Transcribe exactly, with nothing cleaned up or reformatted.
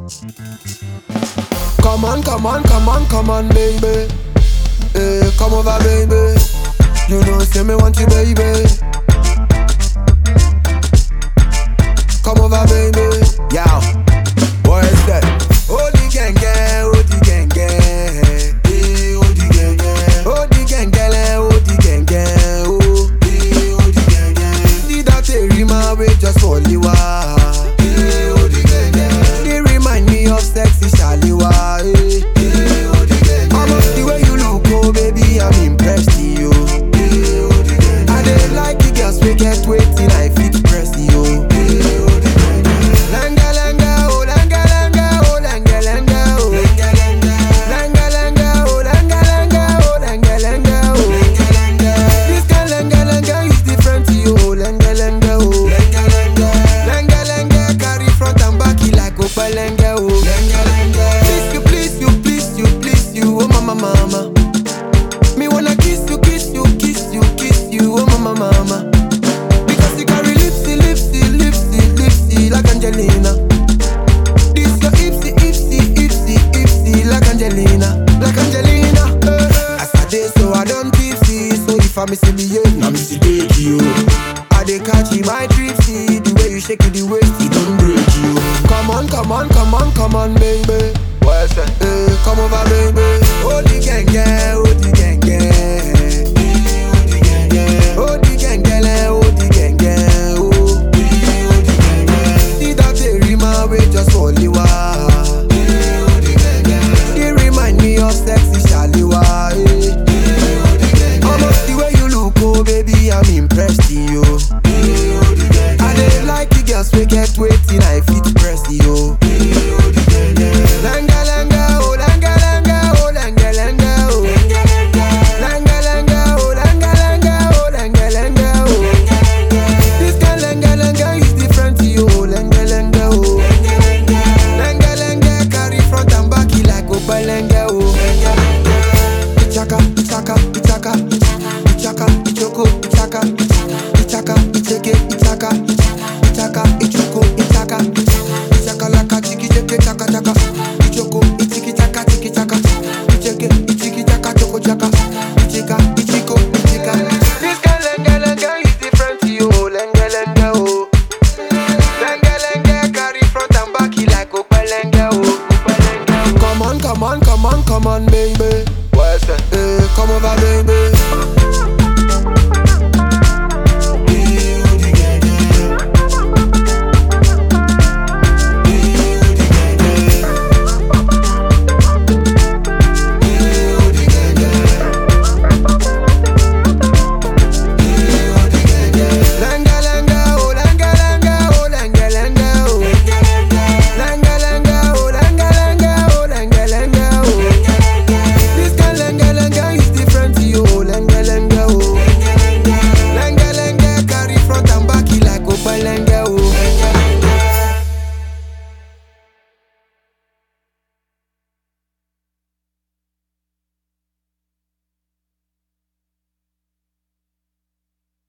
Come on, come on, come on, come on, baby. Hey, come over, baby. You know, say me want you, baby. Come over, baby. Yow, what is that? Oh, the gang, gang, oh, the gang, gang. Hey, oh, the gang, gang. Oh, the gang, gang, oh, the gang, gang. Oh, hey, oh, the gang, gang. Did that a rima with just for Liwa? Hey, oh, the gang, gang. They remind me of sexy Shaliwa. Hey, hey, oh, the gang, gang. Almost the way you look, oh, baby, I'm impressed, yo. Hey, oh, the gang, gang. I dey like the girls we get waiting, I fit press, yo. Please you, please you, please you, please you, oh mama, mama. Me wanna kiss you, kiss you, kiss you, kiss you, oh mama, mama. Because you carry lipsy, lipsy, lipsy, lipsy like Angelina. This your ipsy, ipsy, ipsy, ipsy like Angelina, like Angelina. Uh, As I day, so I don't tipsy. So if I miss behave, now miss take you. I dey catch you my tripsy. The way you shake it, the waist, it don't break you. Come on, come on, come on, come on, baby. What's that? Hey, come over, baby. Oh, the gang, gang, oh, the gang, gang. Oh, the gang, gang. Oh, the gang, gang, oh, the gang, gang. Oh, oh, the gang, gang. See that they rima with just for Liwa. Oh, the gang, gang. They remind me of sexy Shaliwa. Hey, oh, the gang, gang. Almost the way you look, oh, baby, I'm impressed, yo. I dey like the girls we get waiting, I fit press, yo. Langa langa, oh langa langa, oh langa langa, oh langa langa, oh langa langa, oh langa langa, oh. This kind langa langa is different, yo. Langa langa, oh.